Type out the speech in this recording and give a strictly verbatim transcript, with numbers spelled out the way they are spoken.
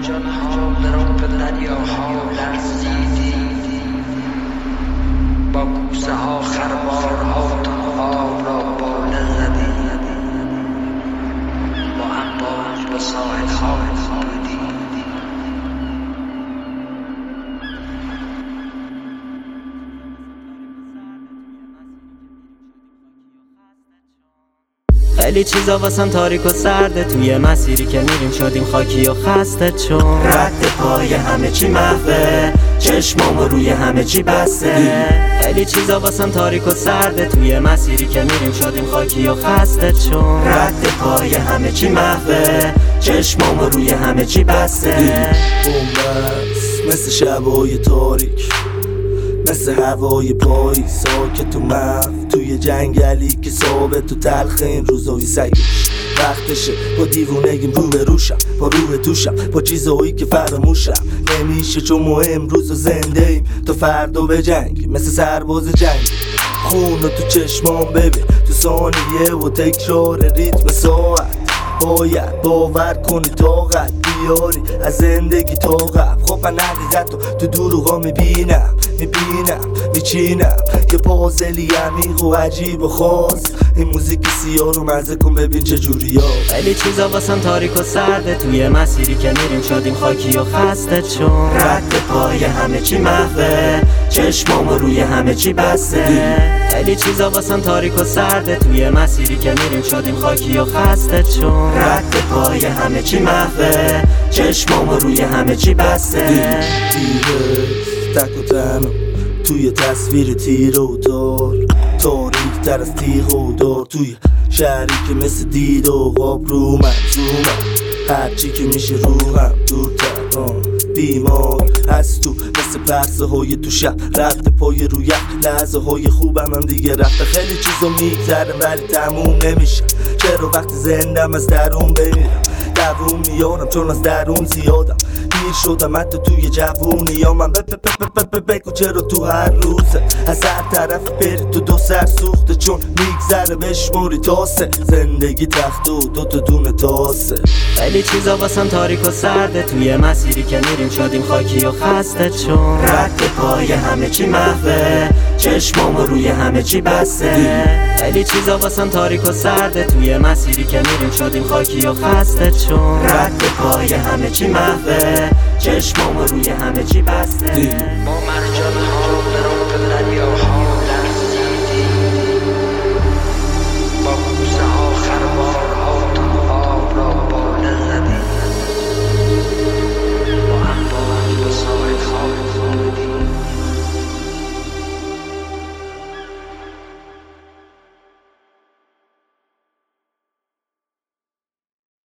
مرجان ها در آب دریاها لرزیدی، با کوسه ها خروارها تنها را باله زدی، با امواج به ساحل ها بودی. خیلی چیزا واسم تاریک و سرده، توی مسیری که میریم شدیم خاکی و خسته، چون رد پای همه چی محوه، چشمامو روی همه چی بسته. خیلی چیزا واسم تاریک و سرده، توی مسیری که میریم شدیم خاکی و خسته، چون رد پای همه چی محوه، چشمامو روی همه چی بسته. بومبست مثل شبای تاریک، مثل هوای پایی ساکت و محو، توی جنگلی که ثابت و تلخ این روزای سگش. وقتشه با دیوونگیم رو به روشم، با روح توشم، با چیزهایی که فراموشم نمیشه، چون ما امروز و زنده ایم تا فردا به جنگ. مثل سرباز جنگ خون رو تو چشمام ببین، تو ثانیه و تکرار ریتم ساعت. باید باور کنی طاقت بیاری از زندگی طاقت. خب من حقیقت رو تو دروغا میبینم، میبینم میچینم یه پازلی عمیق و عجیب و خاص. این موزیک سیاه رو مزه کن ببین چجوری ها. خیلی چیزا واسم تاریک و سرده، توی مسیری که میریم شدیم خاکی و خسته، چون رد پای همه چی محوه، چشمامو روی همه چی بسته. خیلی چیزا واسم تاریک و سرده، توی مسیری که میریم شدیم خاکی و خسته، چون رد پای همه چی محوه، چشمامو روی همه چی بسته. دیره تک و تنها توی تصویر تیر و دار، تاریک تر از تیغ و دار، توی شهری که مثل دید و غاب رو منظومم. هرچی که میشه روحم دورتر بیمار هست تو، مثل پرسه های تو شب رفته پای رو یک لحظه های خوبم هم دیگه رفته. خیلی چیزا میگذرم ولی تموم نمیشه، چرا وقتی زندم از درون بمیرم دووم میارم، چون از درون زیادم پیر شدم حتی توی جوونی یا من بگو چرا تو هر روزه از هر طرف بری تو دو سر سوخته، چون میگذره بشموری تاسه زندگی تخت و دو تا دونه تاسه. خیلی چیزا واسم تاریک و سرده، توی مسیری که میریم شدیم خاکی و خسته، چون رد پای همه چی محوه، چشمامو روی همه چی بسته. خیلی چیزا واسم تاریک و سرده، توی مسیری که میریم شدیم خاکی و خسته، چون رد پای همه چی محوه، چشمامو روی همه چی بسته. با مرجان ها